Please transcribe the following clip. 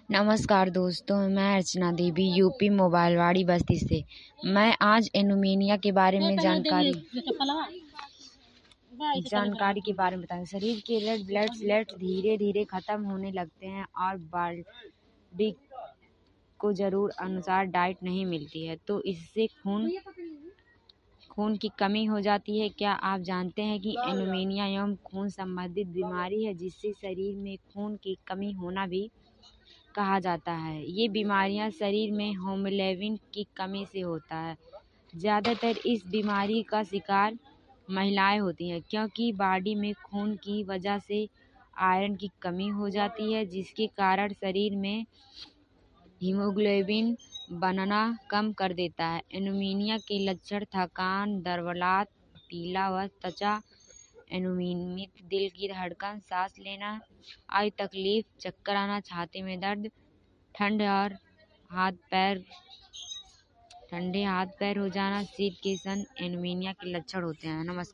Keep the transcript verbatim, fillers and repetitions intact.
नमस्कार दोस्तों, मैं अर्चना देवी यूपी मोबाइलवाड़ी बस्ती से। मैं आज एनीमिया के बारे में जानकारी जानकारी के बारे में बताऊंगी। शरीर के रेड ब्लड सेल्स धीरे धीरे खत्म होने लगते हैं और बॉडी को जरूर अनुसार डाइट नहीं मिलती है तो इससे खून खून की कमी हो जाती है। क्या आप जानते हैं कि एनीमिया एवं खून संबंधित बीमारी है जिससे शरीर में खून की कमी होना भी कहा जाता है। ये बीमारियां शरीर में हीमोग्लोबिन की कमी से होता है। ज़्यादातर इस बीमारी का शिकार महिलाएं होती हैं क्योंकि बॉडी में खून की वजह से आयरन की कमी हो जाती है जिसके कारण शरीर में हीमोग्लोबिन बनना कम कर देता है। एनीमिया के लक्षण थकान, दुर्बलता, पीला व त्वचा, एनीमिया दिल की धड़कन, सांस लेना आदि तकलीफ, चक्कर आना, छाती में दर्द, ठंड और हाथ पैर ठंडे हाथ पैर हो जाना, शीत के सन एनीमिया के लक्षण होते हैं। नमस्कार।